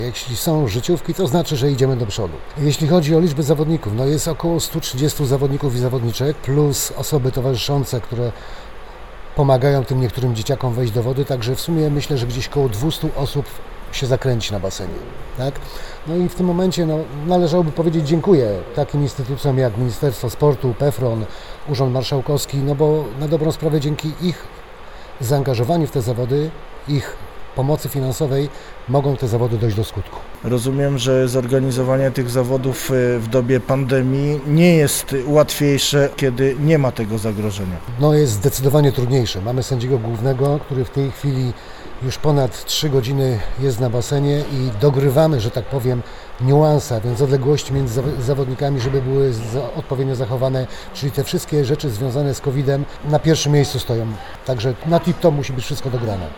Jeśli są życiówki, to znaczy, że idziemy do przodu. Jeśli chodzi o liczbę zawodników, jest około 130 zawodników i zawodniczek, plus osoby towarzyszące, które pomagają tym niektórym dzieciakom wejść do wody, także w sumie myślę, że gdzieś około 200 osób się zakręci na basenie. Tak? I w tym momencie należałoby powiedzieć dziękuję takim instytucjom jak Ministerstwo Sportu, PFRON, Urząd Marszałkowski, bo na dobrą sprawę dzięki ich zaangażowaniu w te zawody, ich pomocy finansowej mogą te zawody dojść do skutku. Rozumiem, że zorganizowanie tych zawodów w dobie pandemii nie jest łatwiejsze, kiedy nie ma tego zagrożenia. Jest zdecydowanie trudniejsze. Mamy sędziego głównego, który w tej chwili już ponad 3 godziny jest na basenie i dogrywamy, że tak powiem, niuanse, a więc odległości między zawodnikami, żeby były odpowiednio zachowane, czyli te wszystkie rzeczy związane z COVID-em na pierwszym miejscu stoją. Także na tip-top musi być wszystko dograne.